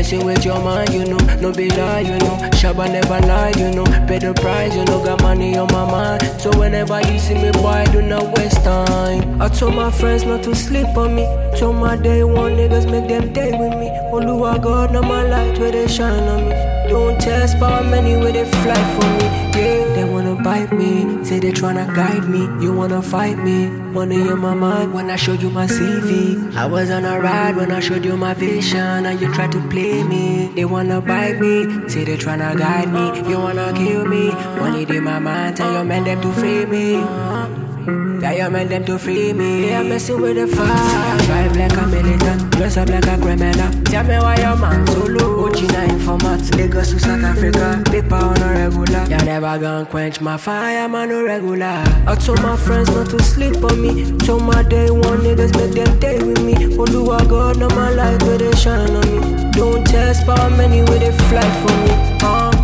messing with your mind, you know. No be lie, you know. Shabba never lie, you know. Pay the price, you know. Got money on my mind. So whenever you see me, boy, do not waste time. I told my friends not to sleep on me. Told my day one niggas make them day with me. Oluwa God, now my light where they shine on me. Don't test power many where they fly for me. Yeah, they wanna bite me, say they tryna guide me. You wanna fight me, money in my mind when I showed you my CV. I was on a ride when I showed you my vision, and you tried to play me. They wanna bite me, say they tryna guide me. You wanna kill me, money in my mind. Tell your man them to free me. Tell your man them to free me. Yeah, I'm messing with the fire. Drive like a militant, dress up like a criminal. Tell me why your man so low. OG9 informat, Lagos to South Africa. Paper on a regular. You never gonna quench my fire, man, no regular. I told my friends not to sleep on me. Told my day one niggas make them day with me. Oluwa God, now my light where they shine on me. Don't test power many where they fly for me.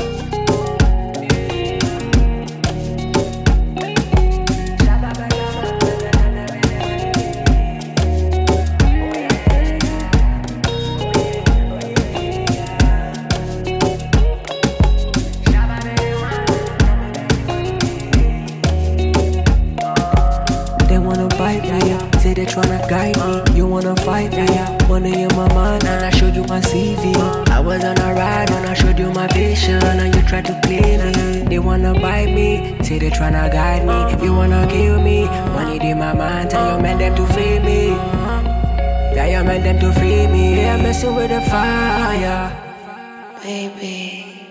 They wanna bite me, say they tryna guide me. You wanna fight me, money in my mind, and I showed you my CV. I was on a ride when I showed you my vision, and you tried to play me. They wanna bite me, say they tryna guide me. You wanna kill me, money in my mind. Tell your man them to free me. Tell your man them to free me. Yeah, I'm messing with the fire, baby.